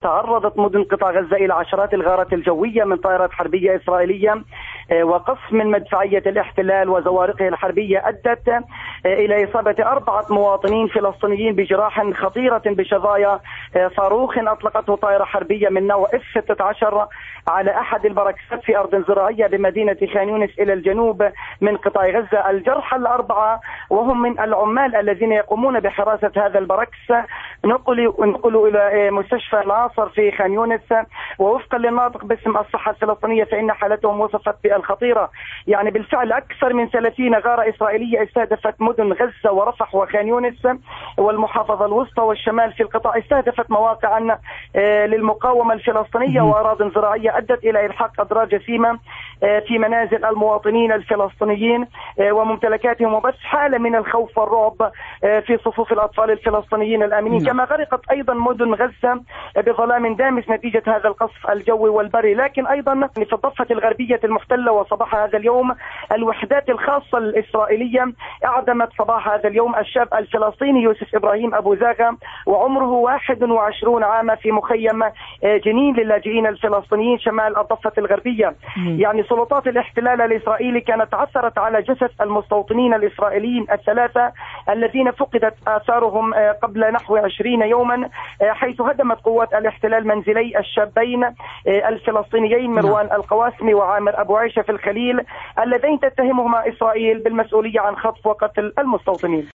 تعرضت مدن قطاع غزة إلى عشرات الغارات الجوية من طائرات حربية إسرائيلية وقصف من مدفعية الاحتلال وزوارقه الحربية أدت إلى إصابة 4 مواطنين فلسطينيين بجراح خطيرة بشظايا صاروخ أطلقته طائرة حربية من نوع F-16 على أحد البراكسات في أرض زراعية بمدينة خان يونس إلى الجنوب من قطاع غزة. الجرحى ال4 وهم من العمال الذين يقومون بحراسة هذا البراكس نقلوا إلى مستشفى العاصر في خان يونس، ووفقا للناطق باسم الصحة الفلسطينية فإن حالتهم وصفت بالخطيرة. يعني بالفعل أكثر من 30 غارة إسرائيلية استهدفت مدن غزة ورفح وخان يونس والمحافظة الوسطى والشمال في القطاع، استهدفت مواقعا للمقاومة الفلسطينية وأراضٍ زراعية أدت إلى إلحاق أضرار جسيمة في منازل المواطنين الفلسطينيين وممتلكاتهم، وبث حالة من الخوف والرعب في صفوف الأطفال الفلسطينيين الآمنين. كما غرقت أيضا مدن غزة بظلام دامس نتيجة هذا القصف الجوي والبري. لكن أيضا في الضفة الغربية المحتلة وصباح هذا اليوم الوحدات الخاصة الإسرائيلية أعدمت صباح هذا اليوم الشاب الفلسطيني يوسف إبراهيم أبو زاغا وعمره 21 عاما في مخيم جنين للاجئين الفلسطينيين شمال الضفة الغربية. يعني سلطات الاحتلال الإسرائيلي كانت عثرت على جثث المستوطنين الإسرائيليين الثلاثة الذين فقدت آثارهم قبل نحو 20 يوما، حيث هدمت قوات الاحتلال منزلي الشابين الفلسطينيين مروان القواسمي وعامر أبو عيشة في الخليل اللذين تتهمهما إسرائيل بالمسؤولية عن خطف وقتل المستوطنين.